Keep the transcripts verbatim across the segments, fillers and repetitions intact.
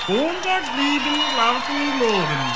Montag liegen, laufen, loren.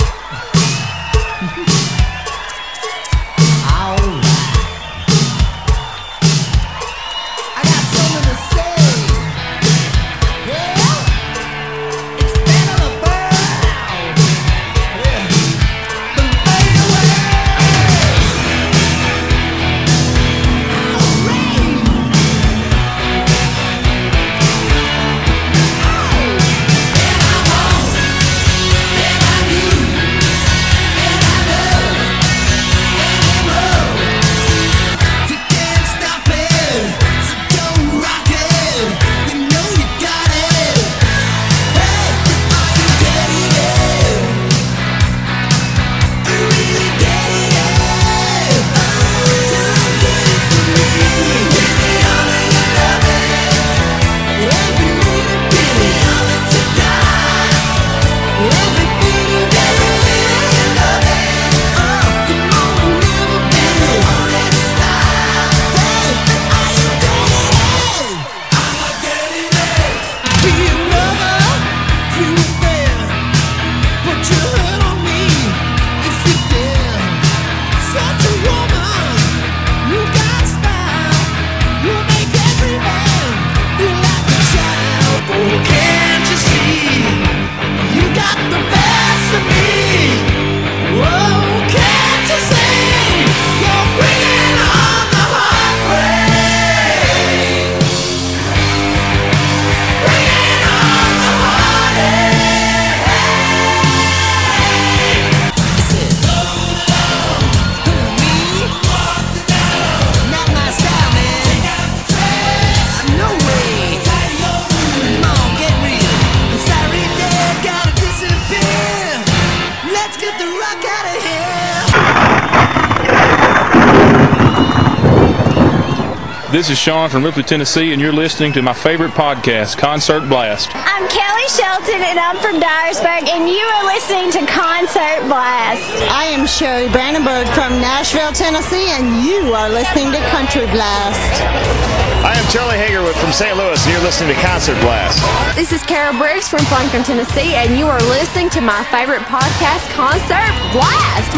This is Sean from Ripley, Tennessee, and you're listening to my favorite podcast, Concert Blast. I'm Kelly Shelton, and I'm from Dyersburg, and you are listening to Concert Blast. I am Sherry Brandenburg from Nashville, Tennessee, and you are listening to Country Blast. I am Charlie Hagerwood from Saint Louis, and you're listening to Concert Blast. This is Carol Briggs from Franklin, Tennessee, and you are listening to my favorite podcast, Concert Blast. Woo!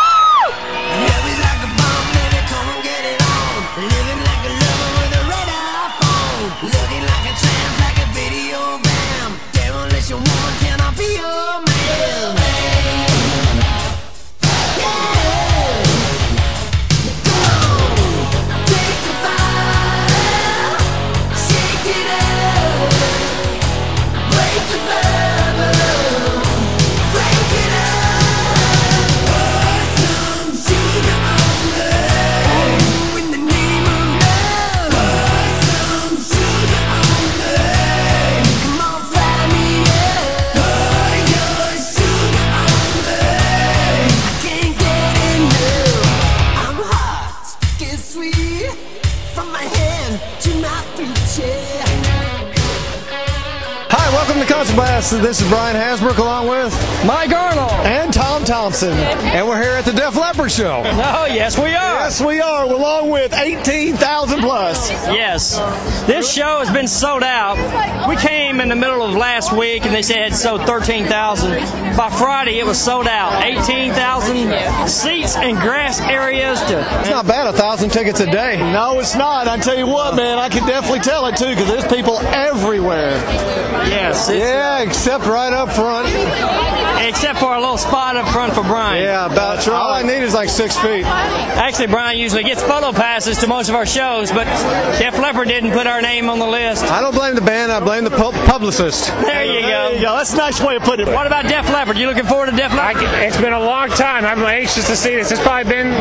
This is Brian Hasbrook along with Mike Arnold and Tom Thompson. And we're here at the Def Leppard Show. Oh, yes, we are. Yes, we are. Along with eighteen thousand plus. Yes. This show has been sold out. We came in the middle of last week and they said it sold thirteen thousand. By Friday, it was sold out. eighteen thousand seats and grass areas. To It's not bad, a thousand tickets a day. No, it's not. I tell you what, man, I can definitely tell it, too, because there's people everywhere. Yes. Yeah, except right up front. Except for a little spot up front for Brian. Yeah, about right. All I need is like six feet. Actually, Brian usually gets photo passes to most of our shows, but Def Leppard didn't put our name on the list. I don't blame the band, I blame the pu- publicist. There you go. There you go. That's a nice way to put it. What about Def Leppard? You looking forward to Def Leppard? I, it's been a long time. I'm anxious to see this. It's probably been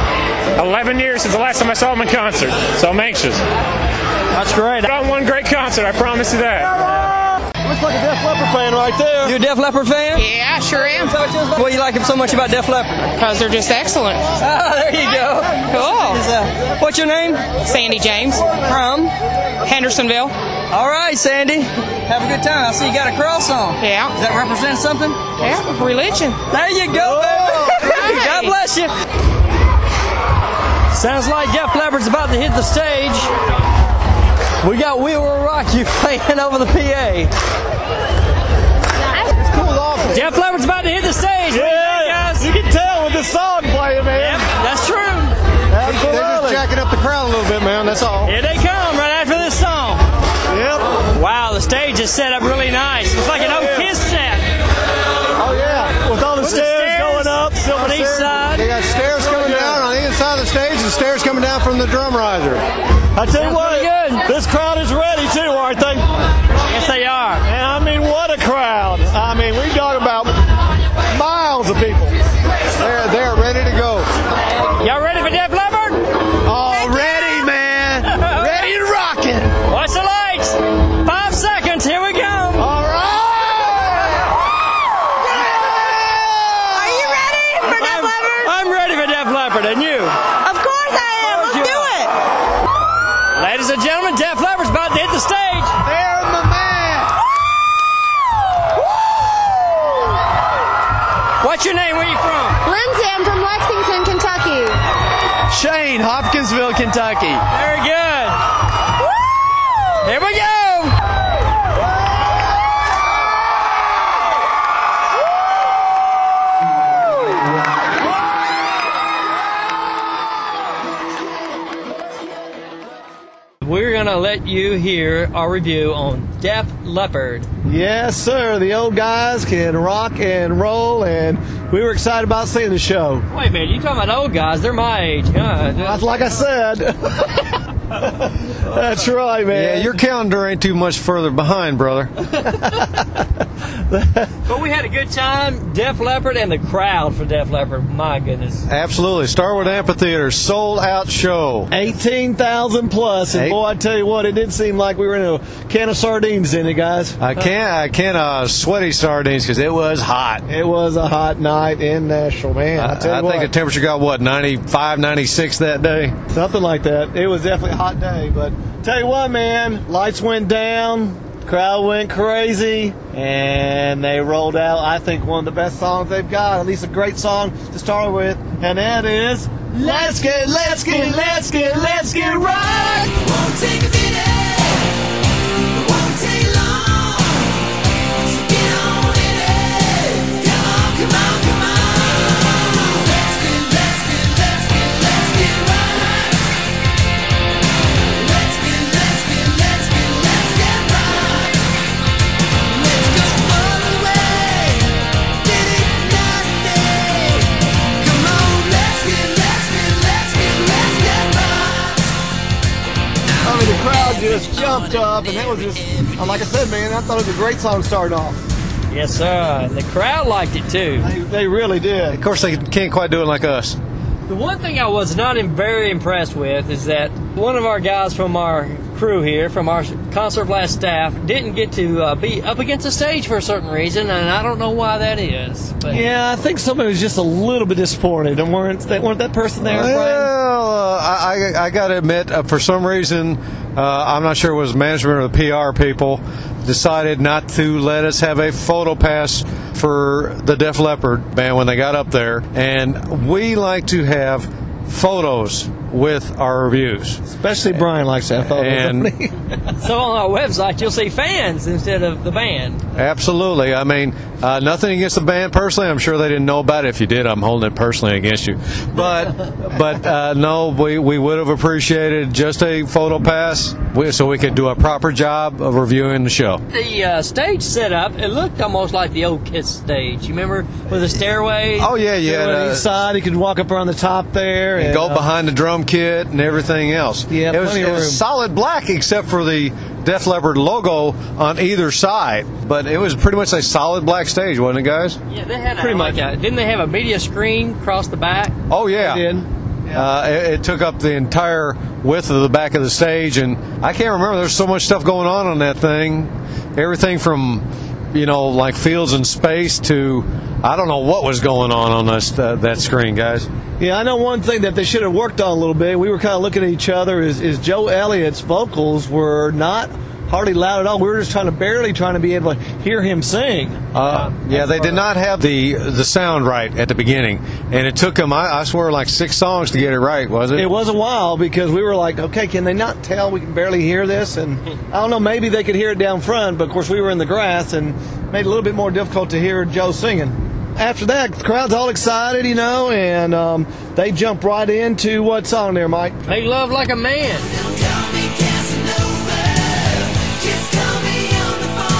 eleven years since the last time I saw them in concert, so I'm anxious. That's great. Put on one great concert, I promise you that. Looks like a Def Leppard fan right there. You a Def Leppard fan? Yeah, I sure am. What do you like so much about Def Leppard? Because they're just excellent. Ah, there you go. Cool. Is, uh, what's your name? Sandy James. From? Hendersonville. All right, Sandy. Have a good time. I see you got a cross on. Yeah. Does that represent something? Yeah, religion. There you go, baby. Right. God bless you. Sounds like Def Leppard's about to hit the stage. We got We Will Rock You playing over the P A. stage is set up really nice. It's like an old Kiss set. Oh, yeah. With all the With the stairs, stairs going up. on each side. They got stairs coming down on either side of the stage and stairs coming down from the drum riser. I tell you Sounds what, pretty good. this crowd is ready too, aren't they? Yes, they are. And I mean, what a crowd. I mean, we talk about miles of people. They're, they're ready to go. Y'all ready for Def Leppard? All ready, man. Ready and rocking. Watch the lights. Five seconds. Here we go. All right. Are you ready for Def Leppard? I'm ready for Def Leppard, and you? Of course I am. Let's do it. Ladies and gentlemen, Def Leppard's about to hit the stage. They're my man. What's your name? Where are you from? Lindsay, I'm from Lexington, Kentucky. Shane, Hopkinsville, Kentucky. Very good. Here we go. We're going to let you hear our review on Def Leppard. Yes, sir. The old guys can rock and roll, and we were excited about seeing the show. Wait a minute, you talking about old guys? They're my age. Huh? That's like I said. That's right, man. Yeah, your calendar ain't too much further behind, brother. But we had a good time. Def Leppard and the crowd for Def Leppard. My goodness. Absolutely. Starwood Amphitheater, sold out show. eighteen thousand plus, and Eight. boy, I tell you what, it did seem like we were in a can of sardines, didn't it, guys? I can't, I can't uh, sweaty sardines because it was hot. It was a hot night in Nashville, man. I, I, tell you I what, think the temperature got, what, ninety-five, ninety-six that day? something like that. It was definitely a hot day, but tell you what, man, lights went down, crowd went crazy, and they rolled out, I think, one of the best songs they've got, at least a great song to start with, and that is Let's Get, Let's Get, Let's Get, Let's Get Right! Won't take a minute, won't take long, so get on in it, come on, come on, come on. Let's get, let's get, let's get, let's get right. Let's get, let's get, let's get, let's get right. Let's go all the way, get it night and day. Come on, let's get, let's get, let's get, let's get right. I mean, the crowd just jumped up, and that was just, like I said, man, I thought it was a great song starting off. Yes, sir. And the crowd liked it too. They, they really did. Of course, they can't quite do it like us. The one thing I was not in- very impressed with is that one of our guys from our crew here, from our Concert Blast staff, didn't get to uh, be up against the stage for a certain reason, and I don't know why that is. But Yeah, I think somebody was just a little bit disappointed, and weren't they, weren't that person there, Brian? Well, uh, I, I, I got to admit, uh, for some reason, uh, I'm not sure it was management or the P R people, decided not to let us have a photo pass for the Def Leppard band when they got up there. And we like to have photos with our reviews. Especially Brian likes that photo. And so on our website, you'll see fans instead of the band. absolutely. I mean, uh, nothing against the band personally. I'm sure they didn't know about it. If you did, I'm holding it personally against you. But, but uh, no, we, we would have appreciated just a photo pass we, so we could do a proper job of reviewing the show. The uh, stage setup, it looked almost like the old Kiss stage. You remember with the stairway? Oh, yeah, yeah. on uh, each side, he could walk up around the top there. and And, go uh, behind the drum kit and everything else. Yeah, it was, plenty it of was room. solid black except for the Def Leppard logo on either side. But it was pretty much a solid black stage, wasn't it, guys? Yeah, they had a, Pretty like much. a, didn't they have a media screen across the back? Oh, yeah. They did. Uh, it, it took up the entire width of the back of the stage, and I can't remember. There's so much stuff going on on that thing. Everything from, you know, like Fields in Space to I don't know what was going on on this, uh, that screen, guys. Yeah, I know one thing that they should have worked on a little bit. We were kind of looking at each other. Is, is Joe Elliott's vocals were not hardly loud at all. We were just trying to barely trying to be able to hear him sing. Uh, yeah, they did not have the the sound right at the beginning, and it took them, I, I swear, like six songs to get it right, was it? It was a while because we were like, okay, can they not tell we can barely hear this? And I don't know, maybe they could hear it down front, but of course we were in the grass and made it a little bit more difficult to hear Joe singing. After that, the crowd's all excited, you know, and um, they jump right into what song there, Mike? Make Love Like a Man. Don't call me Casanova, just call me on the phone.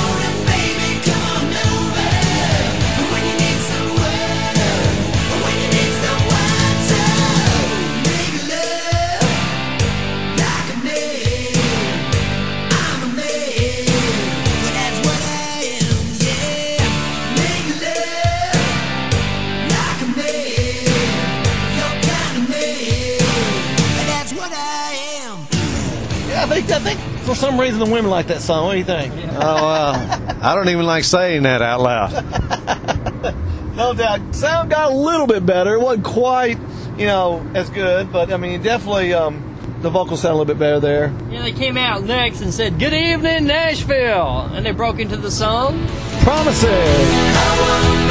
For some reason, the women like that song. What do you think? Oh, well, I don't even like saying that out loud. No doubt. Sound got a little bit better. It wasn't quite, you know, as good, but I mean, definitely um, the vocals sound a little bit better there. Yeah, they came out next and said, "Good evening, Nashville," and they broke into the song Promises.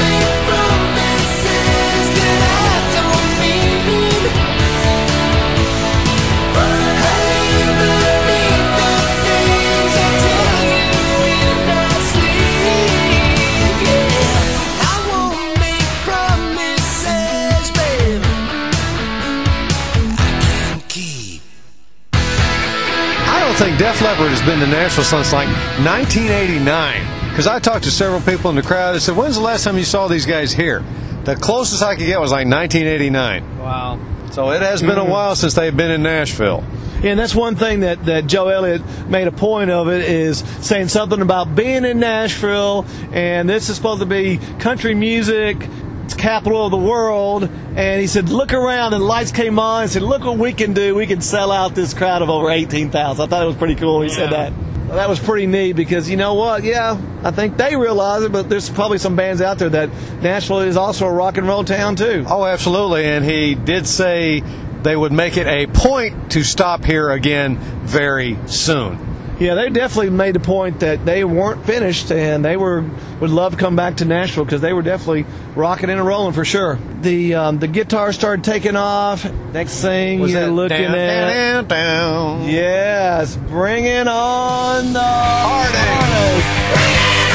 I think Def Leppard has been to Nashville since like nineteen eighty-nine. Because I talked to several people in the crowd and said, when's the last time you saw these guys here? The closest I could get was like nineteen eighty-nine. Wow. So it has been a while since they've been in Nashville. Yeah, and that's one thing that, that Joe Elliott made a point of it, is saying something about being in Nashville, and this is supposed to be country music, it's capital of the world, and he said, look around, and the lights came on, and said, look what we can do, we can sell out this crowd of over eighteen thousand. I thought it was pretty cool he yeah. said that. Well, that was pretty neat, because you know what, yeah, I think they realize it, but there's probably some bands out there that Nashville is also a rock and roll town too. Oh, absolutely, and he did say they would make it a point to stop here again very soon. Yeah, they definitely made the point that they weren't finished, and they were would love to come back to Nashville, because they were definitely rocking and rolling for sure. The um, the guitar started taking off. Next thing Was you're that looking down, at, down, down, down. yes, bringing on the heartache.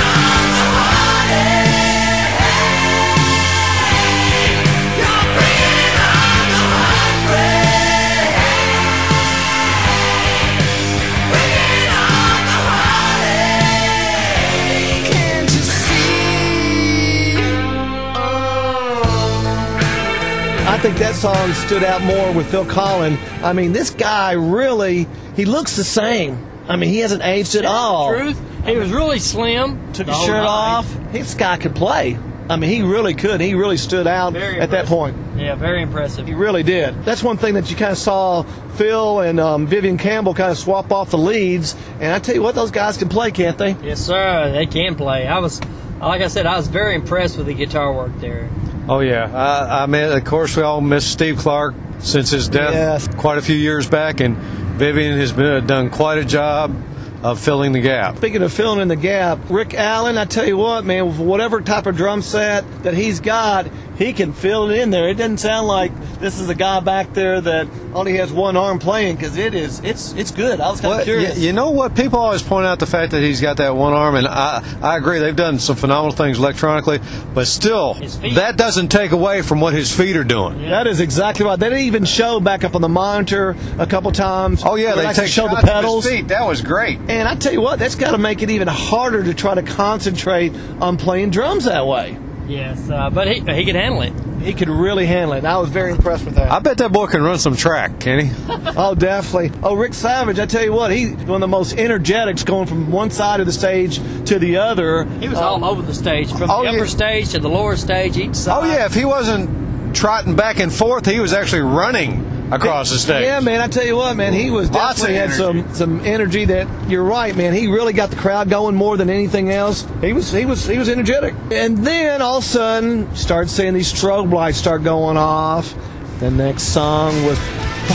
I think that song stood out more with Phil Collins. I mean, this guy really, he looks the same. I mean, he hasn't aged at all. Truth, he was really slim. Took his shirt off. This guy could play. I mean, he really could. He really stood out Very at that point. Yeah, very impressive. He really did. That's one thing that you kind of saw Phil and um, Vivian Campbell kind of swap off the leads. And I tell you what, those guys can play, can't they? Yes, sir. They can play. I was, like I said, I was very impressed with the guitar work there. Oh, yeah. I, I mean, of course, we all miss Steve Clark since his death Yes. quite a few years back, and Vivian has been, done quite a job of filling the gap. Speaking of filling in the gap, Rick Allen, I tell you what, man, with whatever type of drum set that he's got, he can fill it in there. It doesn't sound like this is a guy back there that only has one arm playing, because it is, it's it's good. I was kind of Well, curious. you, you know what? People always point out the fact that he's got that one arm, and I, I agree. They've done some phenomenal things electronically, but still, that doesn't take away from what his feet are doing. Yeah. That is exactly right. They didn't even show back up on the monitor a couple times. Oh, yeah, they actually take showed the shots of his pedals. feet. That was great. And I tell you what, that's got to make it even harder to try to concentrate on playing drums that way. Yes, uh, but he he could handle it. He could really handle it. And I was very impressed with that. I bet that boy can run some track, can he? Oh, definitely. Oh, Rick Savage, I tell you what, he's one of the most energetics, going from one side of the stage to the other. He was Um, all over the stage, from oh, the upper yeah. stage to the lower stage, each side. Oh, yeah. If he wasn't trotting back and forth, he was actually running across the stage. Yeah, man, I tell you what, man, he was Lots of definitely had energy. some some energy. That you're right, man. He really got the crowd going more than anything else. He was he was he was energetic. And then all of a sudden, start seeing these strobe lights start going off. The next song was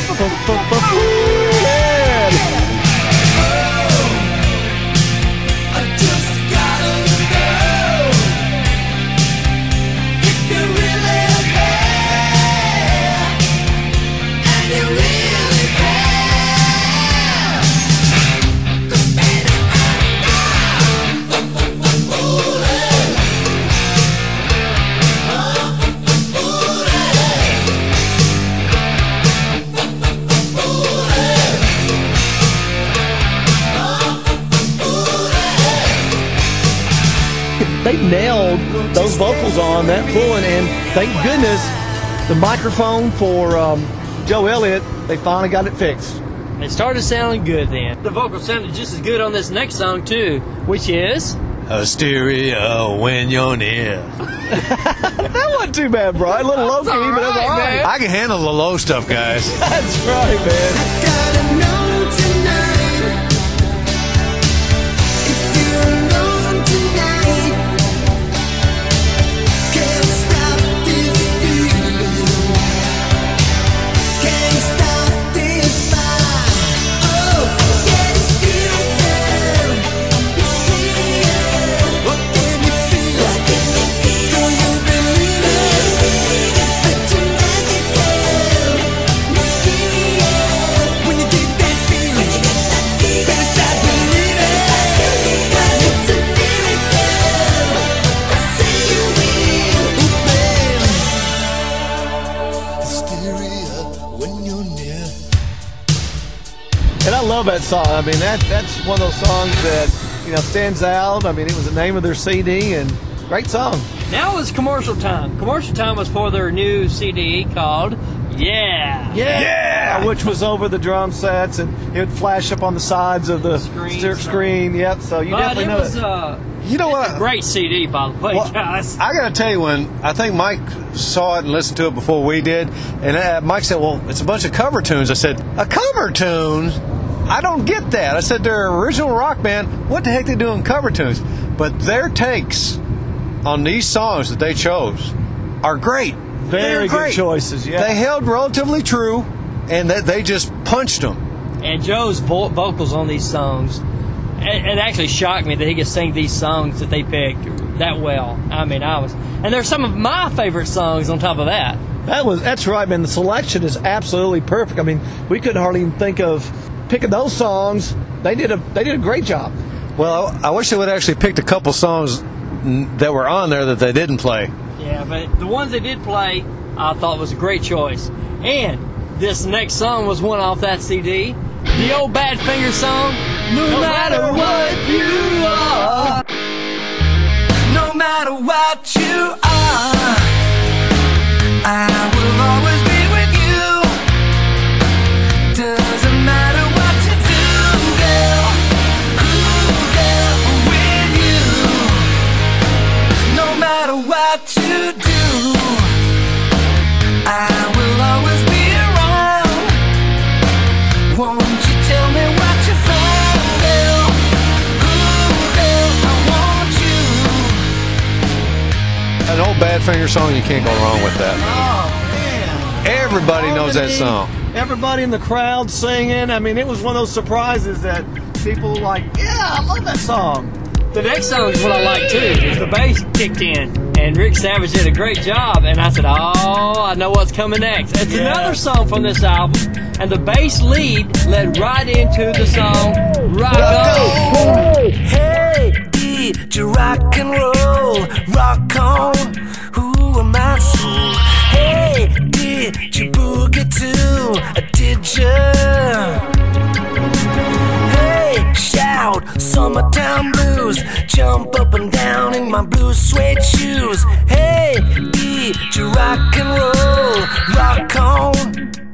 they nailed those vocals on that fluent, and thank goodness the microphone for um, Joe Elliott, they finally got it fixed. It started sounding good then. The vocals sounded just as good on this next song too, which is A stereo when you're near. That wasn't too bad, Brian. A little low key, but that's all right. I can handle the low stuff, guys. That's right, man. Gotta know tonight that song. I mean, that that's one of those songs that, you know, stands out. I mean, it was the name of their C D, and great song. Now it was commercial time. Commercial time was for their new C D called Yeah. Yeah. yeah. Which was over the drum sets, and it would flash up on the sides of the screen. so. screen. Yep, so you but definitely it know was, it. Uh, You know what? A great C D, by the way, Well, guys. I got to tell you, when I think Mike saw it and listened to it before we did, and uh, Mike said, well, it's a bunch of cover tunes. I said, a cover tune? I don't get that. I said, they're original rock band. What the heck they doing cover tunes? But their takes on these songs that they chose are great. Very They're good great. choices, yeah. They held relatively true, and that they just punched them. And Joe's vo- vocals on these songs, it, it actually shocked me that he could sing these songs that they picked that well. I mean, I was, and there's some of my favorite songs on top of that. That was that's right, man. The selection is absolutely perfect. I mean, we couldn't hardly even think of picking those songs. They did a they did a great job. Well, I, I wish they would actually picked a couple songs that were on there that they didn't play. Yeah, but the ones they did play, I thought was a great choice. And this next song was one off that C D. The old Badfinger song, No, no matter, matter what you are. No matter what you are, I will always be with you. Doesn't matter what you do, girl. Ooh, girl, with you. No matter what you do, I will always be around. Won't you tell me what you found, girl? Ooh, girl, I want you. An old Badfinger song, you can't go wrong with that. Oh man! Everybody knows that song. Everybody in the crowd singing. I mean, it was one of those surprises that people were like, "Yeah, I love that song." The next song is what I like too. Is the bass kicked in, and Rick Savage did a great job. And I said, "Oh, I know what's coming next." It's Yeah. another song from this album, and the bass lead led right into the song "Rock On." Hey, did you rock and roll? Rock on, who am I soul? Hey, did you boogie too? Did you? Hey, shout, summertime blues. Jump up and down in my blue suede shoes. Hey, did you rock and roll? Rock on.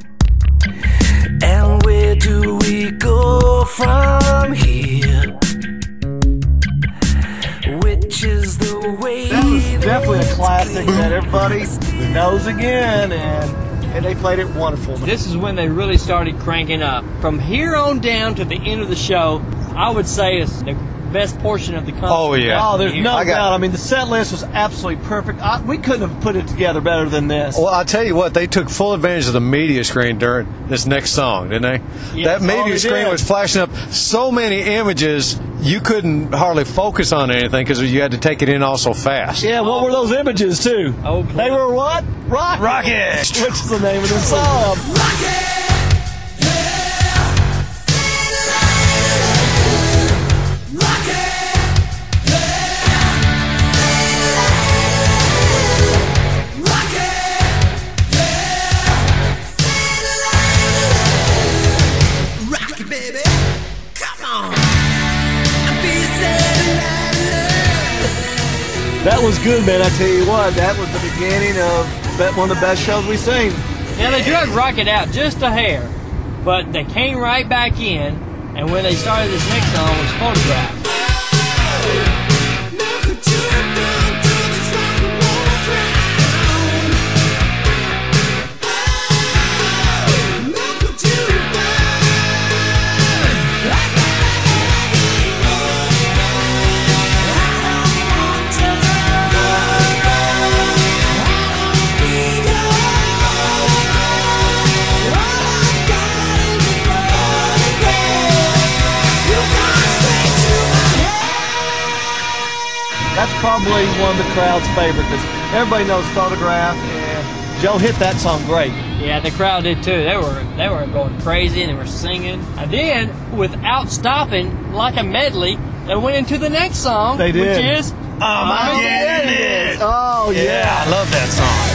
And where do we go from here? Which is the way? That was definitely a classic that everybody knows again, and and they played it wonderful. This is when they really started cranking up. From here on down to the end of the show, I would say it's the best portion of the concert. Oh, yeah. Oh, there's no I got- doubt. I mean, the set list was absolutely perfect. I, we couldn't have put it together better than this. Well, I'll tell you what, they took full advantage of the media screen during this next song, didn't they? Yes. That Oh, media they screen did. was flashing up so many images, you couldn't hardly focus on anything because you had to take it in all so fast. Yeah, what were those images too? Oh, they were what? Rocket. Rocket. Which is the name of the song. Rocky, baby, come on. Be satellite. That was good, man. I tell you what, that was the beginning of that one of the best shows we've seen. Now they drug Rocket out just a hair, but they came right back in, and when they started this next song, it was Photograph. Look what you have done to this rock and roll ground. Look what you have done. I don't want to be all I got is a photograph. You gone straight to my head. That's probably one of the crowd's favorite because everybody knows Photograph, and Joe hit that song great. Yeah, the crowd did too. They were they were going crazy and they were singing. And then, without stopping, like a medley, they went into the next song, They did. which is Armageddon. Oh yeah. Yeah, I love that song.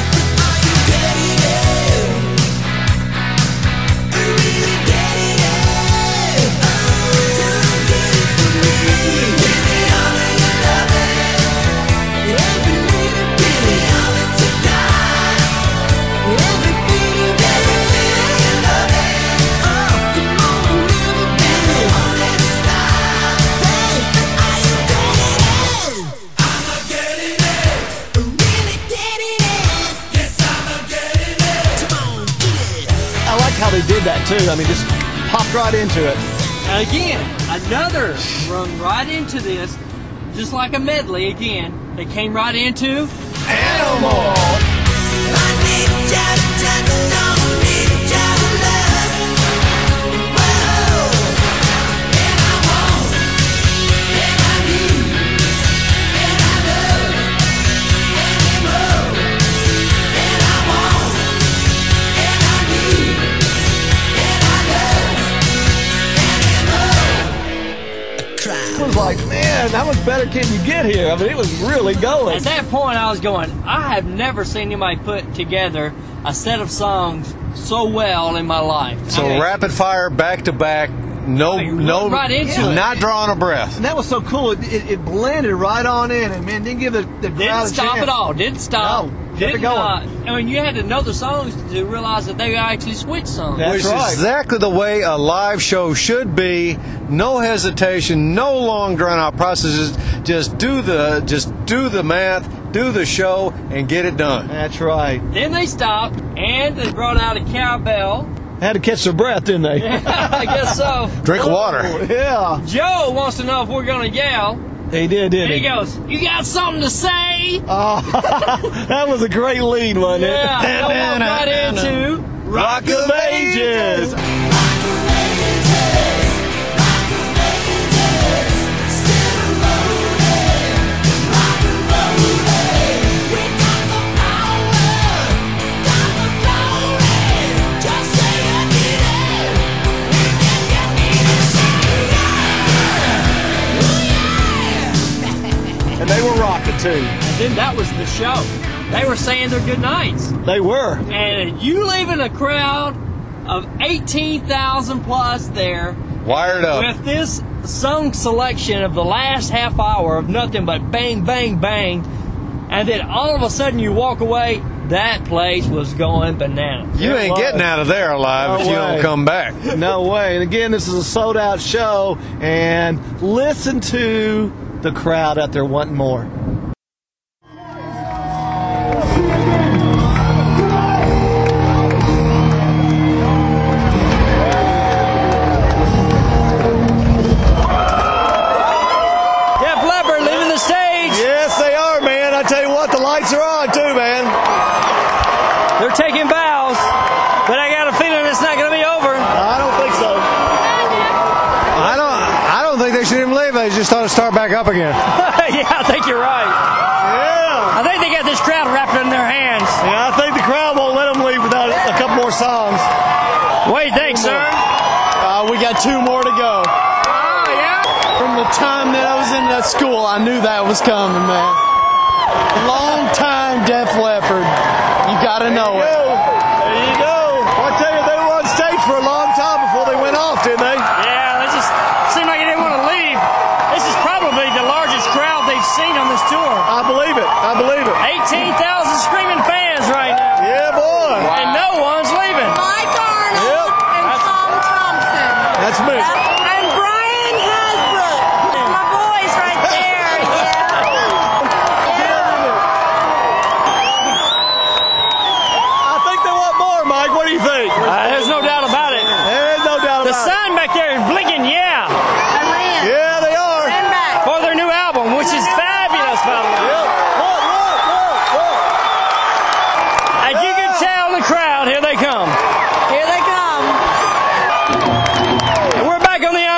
You really get it, How they did that too. I mean, just popped right into it. Again, another run right into this, just like a medley again. They came right into Animal. Was like, man, how much better can you get here? I mean, it was really going. At that point, I was going, I have never seen anybody put together a set of songs so well in my life. So I mean, rapid fire, back to back, no, I mean, no, right into it. not drawing a breath. And that was so cool. It, it, it blended right on in, and man, didn't give the, the crowd Didn't a stop chance. at all. Didn't stop. No, kept Didn't it going. uh, I mean, you had to know the songs to realize that they actually switched songs. That's Which right. is exactly the way a live show should be. No hesitation, no long drawn out processes. Just do the just do the math, do the show, and get it done. That's right. Then they stopped and they brought out a cowbell. Had to catch their breath, didn't they? I guess so. Drink water. Yeah. Joe wants to know if we're going to yell. He did, didn't And he? he goes, "You got something to say?" Oh, that was a great lead, wasn't it? Yeah, I walked right into Rock of Ages. And they were rocking too. And then that was the show. They were saying their good nights. They were. And you leaving a crowd of eighteen thousand plus there Wired up. with this song selection of the last half hour of nothing but bang, bang, bang. And then all of a sudden you walk away, that place was going bananas. You ain't getting out of there alive No if you way. don't come back. No way. And again, this is a sold out show. And listen to the crowd out there wanting more. Def Leppard leaving the stage. Yes, they are, man. I tell you what, the lights are on too, man. They're taking bows, but I got a feeling it's not going to be over. I don't think so. I don't. I don't think they should even leave. They just ought to start back up again. Yeah, I think you're right. Yeah. I think they got this crowd wrapped in their hands. Yeah, I think the crowd won't let them leave without a couple more songs. What do you think, sir? Uh, we got two more to go. Oh, yeah? From the time that I was in that school, I knew that was coming, man. Long time Def Leppard. You gotta know it. There you go. Well, I tell you, they were on stage for a long time before they went off, didn't they? Yeah, they just seemed like they didn't want to leave. This is probably the largest crowd they've seen on this tour. I believe it. I believe it. eighteen thousand screaming fans right now. Yeah, boy. And no one's leaving. Mike Arnold Yep. and Tom Thompson. That's me. And Brian Hasbrook. My boys right there, I think they want more, Mike. What do you think? Uh, there's no doubt about it. There's no doubt The about sign back there is blinking, yeah, I ran. it. Yeah, they are. Ran back. for their new album, which is fabulous, by the way. Yep. Look, look, look, look. As you can tell in the crowd, here they come. Here they come. And we're back on the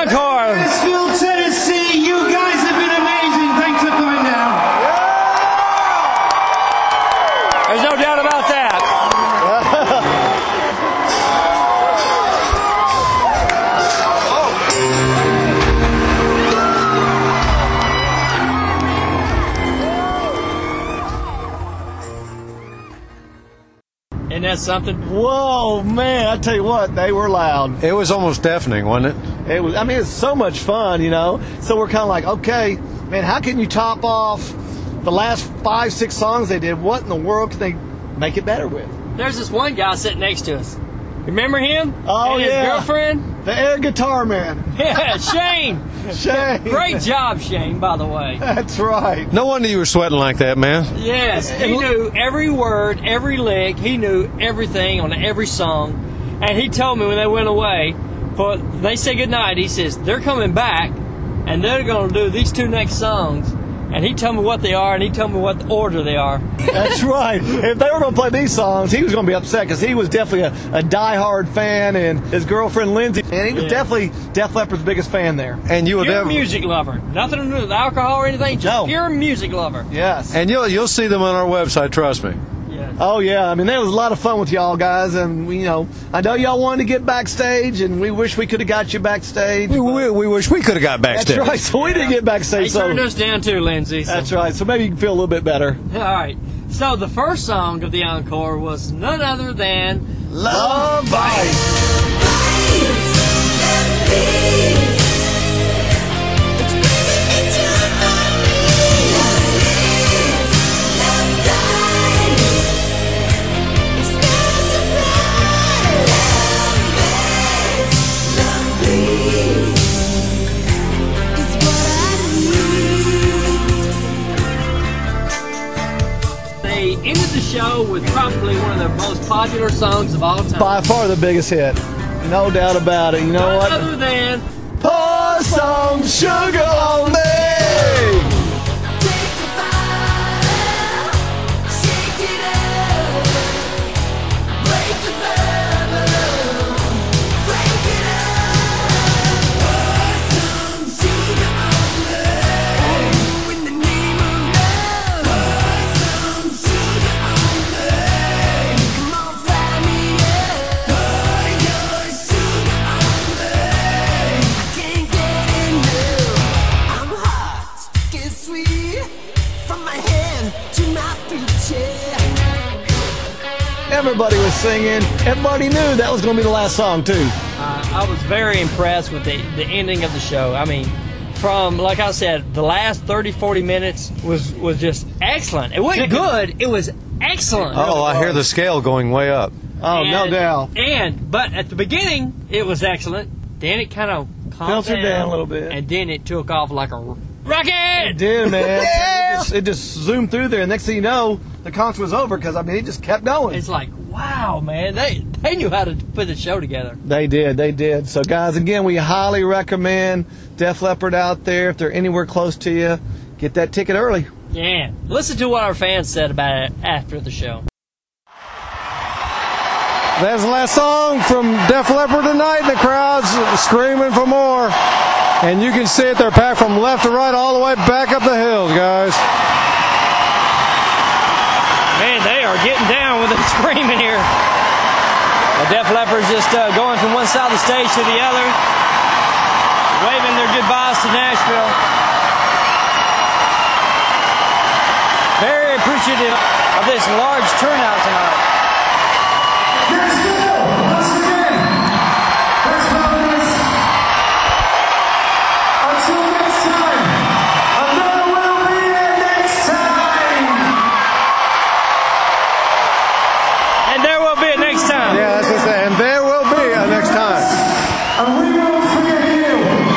that something? Whoa, man! I tell you what, they were loud. It was almost deafening, wasn't it? It was. I mean, it's so much fun, you know. So we're kind of like, okay, man, how can you top off the last five, six songs they did? What in the world can they make it better with? There's this one guy sitting next to us. Remember him? Oh, and his yeah. girlfriend? The air guitar man. Yeah, Shane. Shane. Great job, Shane, by the way. That's right. No wonder you were sweating like that, man. Yes, he knew every word, every lick. He knew everything on every song. And he told me when they went away, for they said goodnight, he says, they're coming back, and they're going to do these two next songs. And he told me what they are, and he told me what order they are. That's right. If they were going to play these songs, he was going to be upset because he was definitely a, a diehard fan, and his girlfriend Lindsay, and he was Yeah. definitely Def Leppard's biggest fan there. And you will Pure never. music lover. Nothing to do with alcohol or anything, just No. pure music lover. Yes. And you'll you'll see them on our website. Trust me. Yes. Oh yeah, I mean there was a lot of fun with y'all guys, and we, you know, I know y'all wanted to get backstage, and we wish we could have got you backstage. We, we, we wish we could have got backstage. That's right. So we didn't get They backstage. So turned us down too, Lindsay. so- that's right. So maybe you can feel a little bit better. All right. So the first song of the encore was none other than Love Bites. They ended the show with probably one of their most popular songs of all time. By far the biggest hit. No doubt about it. You know None what? other than Pour some sugar on me. Everybody was singing. Everybody knew that was going to be the last song too. Uh, I was very impressed with the, the ending of the show. I mean, from, like I said, the last thirty, forty minutes was, was just excellent. It wasn't good, it was excellent. Oh, I hear the scale going way up. Oh, no And- doubt. And, but at the beginning, it was excellent. Then it kind of calmed Filtered down a little bit. And then it took off like a rocket. It did, man. it, just, it just zoomed through there, and next thing you know, the concert was over because I mean, it just kept going. It's like, wow, man, they they knew how to put the show together. They did, they did. So, guys, again, we highly recommend Def Leppard out there. If they're anywhere close to you, get that ticket early. Yeah. Listen to what our fans said about it after the show. That's the last song from Def Leppard tonight, and the crowd's screaming for more. And you can see it, they're packed from left to right all the way back up the hills, guys. Man, they are getting down with the screaming here. The Def Leppard's just uh, going from one side of the stage to the other, waving their goodbyes to Nashville. Very appreciative of this large turnout tonight. And there will be a next time. Yeah, that's what I'm saying. And there will be a next time. And we won't forget you.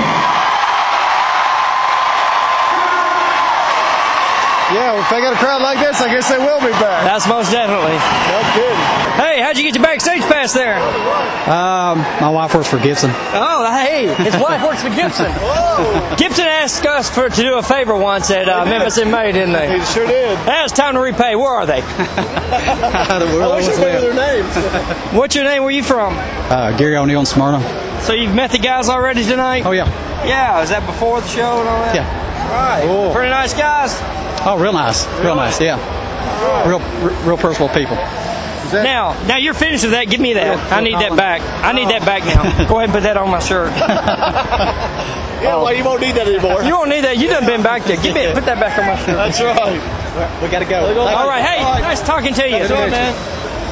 Yeah, if they got a crowd like this, I guess they will be back. That's most definitely. No kidding. Hey, how'd you get your backstage pass there? Um, my wife works for Gibson. Oh, hey, his wife works for Gibson. Whoa. Gibson asked us for to do a favor once at uh, Memphis in May, didn't they? He sure did. Now it's time to repay. Where are they? I wish I knew their names. What's your name? Where you from? Uh, Gary O'Neill in Smyrna. So you've met the guys already tonight? Oh, yeah. Yeah, is that before the show and all that? Yeah. All right. Cool. Pretty nice guys. Oh, real nice. Real nice, yeah. Real, r- real personal people. Now, now you're finished with that. Give me that. I need that back. I need that back now. Go ahead and put that on my shirt. Yeah, well, you won't need that anymore. You won't need that. You done been back there. Give me it. Put that back on my shirt. That's right. We got to go. All right. Hey, nice talking to you. That's right, man.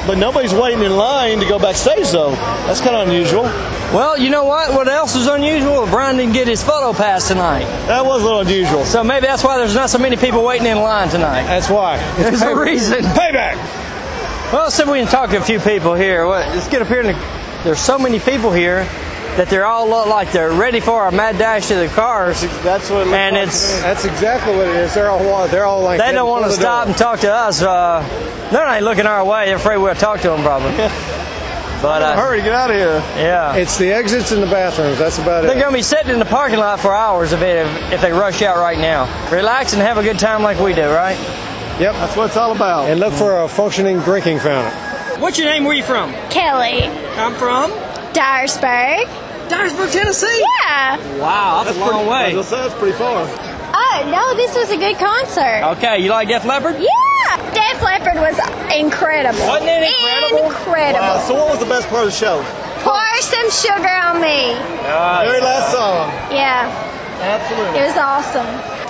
But nobody's waiting in line to go backstage, though. That's kind of unusual. Well, you know what? What else is unusual? Brian didn't get his photo pass tonight. That was a little unusual. So maybe that's why there's not so many people waiting in line tonight. That's why. There's a reason. Payback. Well, let's see if we can talk to a few people here. What, let's get up here. And there's so many people here that they're all look like they're ready for a mad dash to the cars. That's what it looks and like it's That's exactly what it is. They're all they're all like they don't want to the stop door. and talk to us. Uh, they're not looking our way. They're afraid we'll talk to them probably. But uh, hurry, get out of here. Yeah. It's the exits and the bathrooms. That's about They're it. going to be sitting in the parking lot for hours if, it, if they rush out right now. Relax and have a good time like we do, right? Yep. That's what it's all about. And look for a functioning drinking fountain. What's your name? Where you from? Kelly. I'm from Dyersburg. Dyersburg, Tennessee? Yeah. Wow, that's, that's a long pretty, way. That's pretty far. Oh, no, this was a good concert. Okay, you like Def Leppard? Yeah. Def Leppard was incredible. Wasn't it incredible? Incredible. Wow. So what was the best part of the show? Pour some sugar on me. Uh, Very last song. Yeah. Absolutely. It was awesome.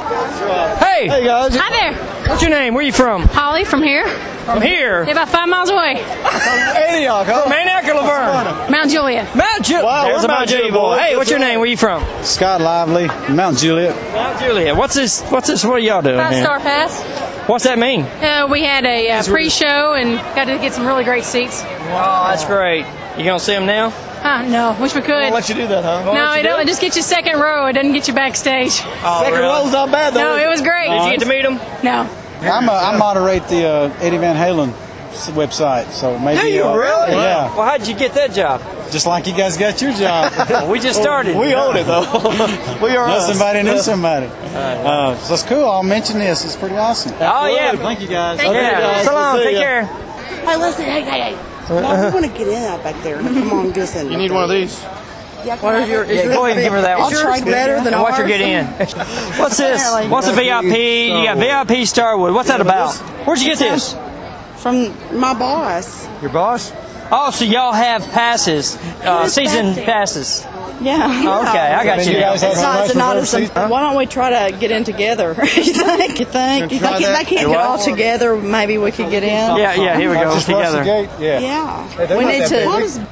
Hey. Hey, guys. Hi there. What's your name? Where you from? Holly from here. From here? About five miles away. Antioch, huh? From Antioch or Laverne? Mount Juliet. Mount Juliet. Wow, There's we're a Mount Mount Juliet Juliet boy. boys. Hey, what's your That's name? Where you from? Scott Lively, Mount Juliet. Mount Juliet. What's this? What's this? What are y'all doing Five here? star pass. What's that mean? Uh, we had a uh, pre-show and got to get some really great seats. Wow, that's great. You gonna see them now? Huh, no, wish we could. Won't let you do that, huh? No, it don't. It just gets you second row. It doesn't get you backstage. Oh, Second really? row's not bad, though. No, it was great. Did you get to meet them? No. I'm a, I moderate the uh, Eddie Van Halen s- website, so maybe. Do you uh, really? Yeah. Well, how'd you get that job? Just like you guys got your job. Well, we just started. We own it, though. We are Know us. somebody knew somebody. Uh, so it's cool. I'll mention this. It's pretty awesome. Oh yeah. Thank you guys. Thank Yeah. guys. So long. We'll see Take ya. care. Hey, listen, hey, hey, hey. No, we want to get in out back there. Come on, listen. You need one of these? What is your? Yeah, go ahead and give her that I'll one. try better than And watch her ours. get in. What's this? What's a V I P? You got V I P Starwood. What's that about? Where'd you get this? From my boss. Your boss? Oh, so y'all have passes, uh, season passes. Yeah. Okay, I got you You now. guys have It's a not, nice it's not reserved as, seat? why don't we try to get in together? you think? You think? You Try think if that? they can't You get what? all together, maybe we could get in? Yeah, yeah. Here we go. Just rush the Together. gate? Yeah. Yeah. they're We not need that to. big. What is-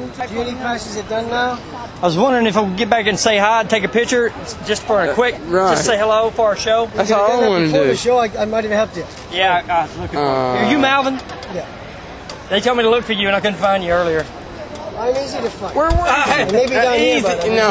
I was wondering if I could get back and say hi, take a picture, just for a quick, just say hello for our show. That's all I want to do. The show, I, I might even have to. Yeah, I was looking for. Uh, Are you Malvin? Yeah. They told me to look for you, and I couldn't find you earlier. I'm easy to find. Where were Uh, you? Maybe down here, Easy. but I'm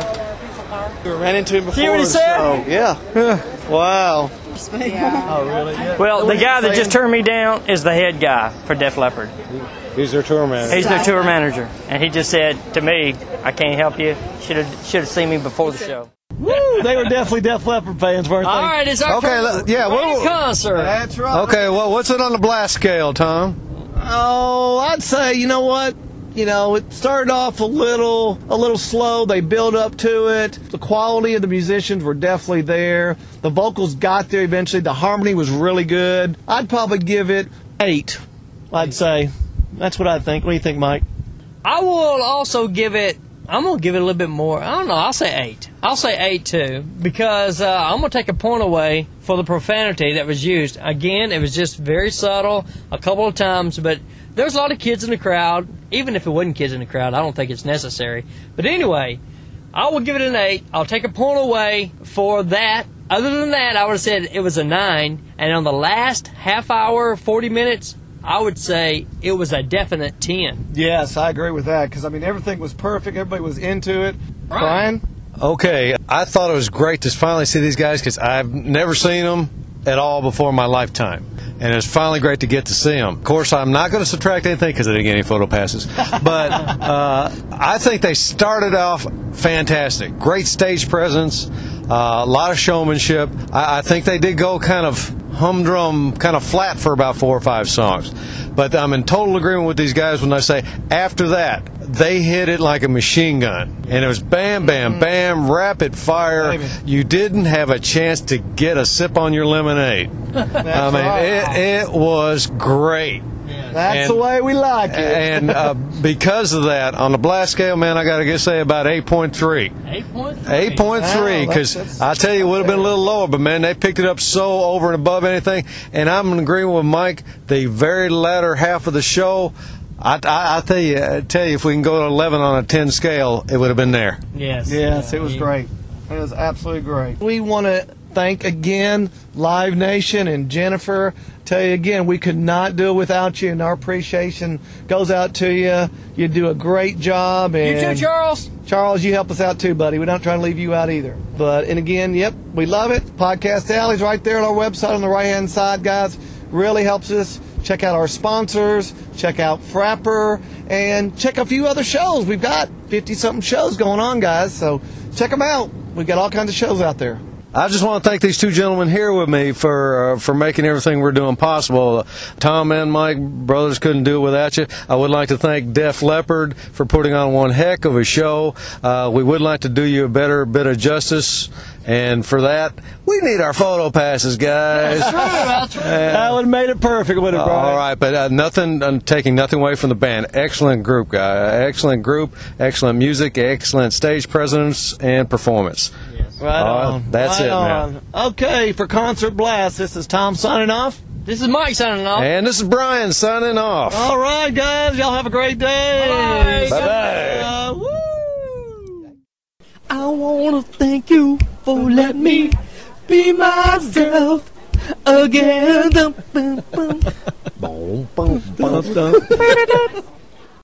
No. We ran into him before. See what he the said? show. Yeah. Wow. Oh, really? Yeah. Well, the guy that just turned me down is the head guy for Def Leppard. He's their tour manager. He's their tour manager, and he just said to me, "I can't help you. Should have should have seen me before the show." Woo! They were definitely Def Leppard fans, weren't they? All right, it's our Okay, turn. let- yeah, Great we'll- concert. That's right. Okay, well, what's it on the blast scale, Tom? Oh, I'd say, you know what? You know, it started off a little a little slow. They built up to it. The quality of the musicians were definitely there. The vocals got there eventually. The harmony was really good. I'd probably give it eight, I'd say. That's what I think. What do you think, Mike? I will also give it. I'm gonna give it a little bit more. I don't know. I'll say eight. I'll say eight too, because uh, I'm gonna take a point away for the profanity that was used. Again, it was just very subtle, a couple of times, but there's a lot of kids in the crowd. Even if it wasn't kids in the crowd, I don't think it's necessary. But anyway, I will give it an eight. I'll take a point away for that. Other than that, I would have said it was a nine. And on the last half hour, forty minutes, I would say it was a definite ten. Yes, I agree with that, because, I mean, everything was perfect. Everybody was into it. Brian? Okay, I thought it was great to finally see these guys because I've never seen them at all before in my lifetime. And it's finally great to get to see them. Of course, I'm not going to subtract anything because I didn't get any photo passes. But uh, I think they started off fantastic. Great stage presence, uh, a lot of showmanship. I, I think they did go kind of humdrum, kind of flat for about four or five songs. But I'm in total agreement with these guys when I say after that, they hit it like a machine gun. And it was bam, bam, bam, rapid fire. Baby. You didn't have a chance to get a sip on your lemonade. I mean, it, it was great. That's And- the way we like it. And uh, because of that, on the blast scale, man, I got to say about eight point three. eight point three. eight point three, Wow, because that's- I tell you, it would have been a little lower, but man, they picked it up so over and above anything. And I'm in agreement with Mike. The very latter half of the show, I, I, I tell you, I tell you, if we can go to eleven on a ten scale, it would have been there. Yes. Yes, Yeah, it was yeah. great. It was absolutely great. We want to thank again Live Nation and Jennifer. Tell you again, we could not do it without you, and our appreciation goes out to you. You do a great job. And You too, Charles. Charles, you help us out too, buddy. We're not trying to leave you out either. But, and again, yep, we love it. Podcast Alley's right there on our website on the right-hand side, guys. Really helps us. Check out our sponsors. Check out Frapper. And check a few other shows. We've got fifty-something shows going on, guys. So check them out. We've got all kinds of shows out there. I just want to thank these two gentlemen here with me for uh, for making everything we're doing possible. Uh, Tom and Mike, brothers, couldn't do it without you. I would like to thank Def Leppard for putting on one heck of a show. Uh, we would like to do you a better bit of justice, and for that, we need our photo passes, guys. That would have made it perfect, would it, Brian? All right, but uh, nothing, I'm taking nothing away from the band. Excellent group, guy. Excellent group, excellent music, excellent stage presence and performance. Right Uh, on. that's right it, on. man. Okay, for Concert Blast, this is Tom signing off. This is Mike signing off. And this is Brian signing off. All right, guys. Y'all have a great day. Bye-bye. Bye-bye. Uh, woo. I wanna thank you for letting me be myself again. Dum, bum, bum. Boom, boom, boom, boom.